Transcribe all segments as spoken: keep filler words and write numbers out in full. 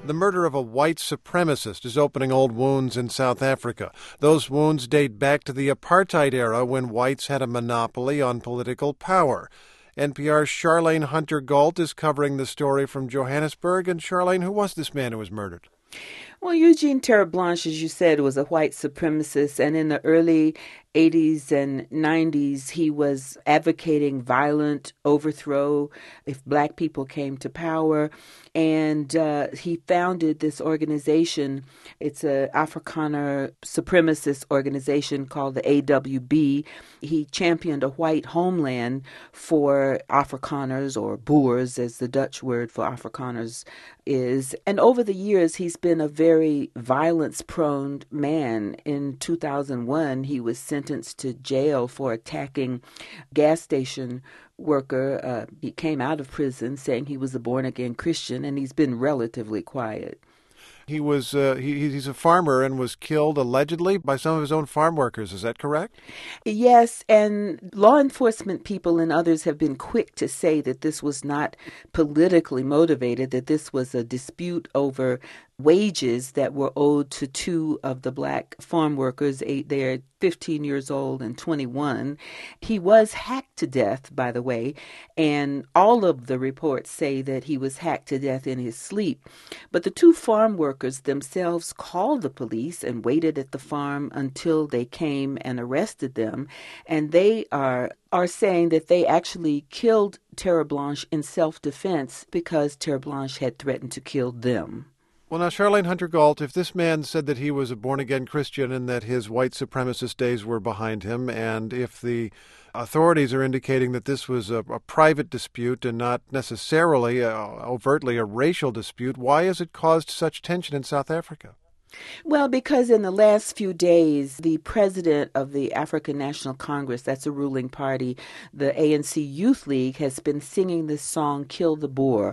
The murder of a white supremacist is opening old wounds in South Africa. Those wounds date back to the apartheid era when whites had a monopoly on political power. N P R's Charlayne Hunter-Gault is covering the story from Johannesburg. And Charlayne, who was this man who was murdered? Well, Eugene Terreblanche, as you said, was a white supremacist, and in the early eighties and nineties, he was advocating violent overthrow if black people came to power. And uh, he founded this organization. It's an Afrikaner supremacist organization called the A W B. He championed a white homeland for Afrikaners, or Boers, as the Dutch word for Afrikaners is. And over the years, he's been a very violence-prone man. In two thousand one, he was sentenced to jail for attacking gas station worker. Uh, he came out of prison saying he was a born-again Christian, and he's been relatively quiet. He was uh, he, he's a farmer and was killed allegedly by some of his own farm workers. Is that correct? Yes, and law enforcement people and others have been quick to say that this was not politically motivated, that this was a dispute over wages that were owed to two of the black farm workers. They're fifteen years old and twenty-one. He was hacked to death, by the way, and all of the reports say that he was hacked to death in his sleep. But the two farm workers themselves called the police and waited at the farm until they came and arrested them. And they are are saying that they actually killed Terreblanche in self-defense because Terreblanche had threatened to kill them. Well, now, Charlayne Hunter-Gault, if this man said that he was a born-again Christian and that his white supremacist days were behind him, and if the authorities are indicating that this was a, a private dispute and not necessarily a, overtly a racial dispute, why has it caused such tension in South Africa? Well, because in the last few days, the president of the African National Congress, that's a ruling party, the A N C Youth League, has been singing this song, Kill the Boer.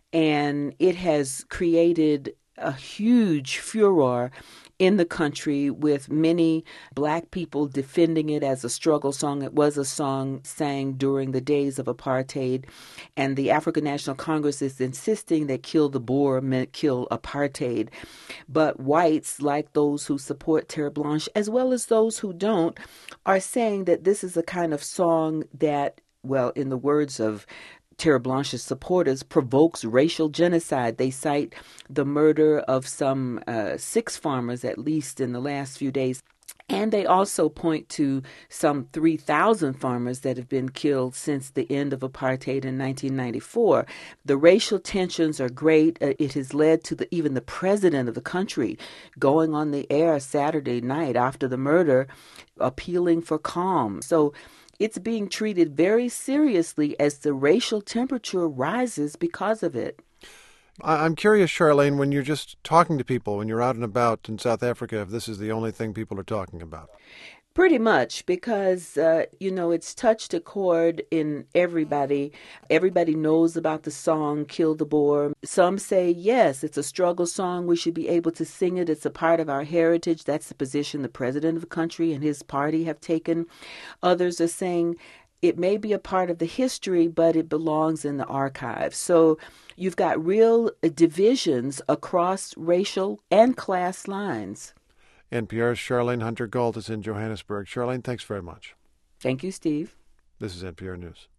And it has created a huge furor in the country, with many black people defending it as a struggle song. It was a song sang during the days of apartheid, and the African National Congress is insisting that kill the Boer meant kill apartheid. But whites, like those who support Terreblanche, as well as those who don't, are saying that this is a kind of song that, well, in the words of Terreblanche's supporters, provokes racial genocide. They cite the murder of some uh, six farmers, at least in the last few days. And they also point to some three thousand farmers that have been killed since the end of apartheid in nineteen ninety-four. The racial tensions are great. Uh, it has led to the, even the president of the country going on the air Saturday night after the murder, appealing for calm. So it's being treated very seriously as the racial temperature rises because of it. I'm curious, Charlayne, when you're just talking to people, when you're out and about in South Africa, if this is the only thing people are talking about. Pretty much, because, uh, you know, it's touched a chord in everybody. Everybody knows about the song, Kill the Boer. Some say, yes, it's a struggle song. We should be able to sing it. It's a part of our heritage. That's the position the president of the country and his party have taken. Others are saying it may be a part of the history, but it belongs in the archives. So you've got real divisions across racial and class lines. N P R's Charlayne Hunter-Gault is in Johannesburg. Charlayne, thanks very much. Thank you, Steve. This is N P R News.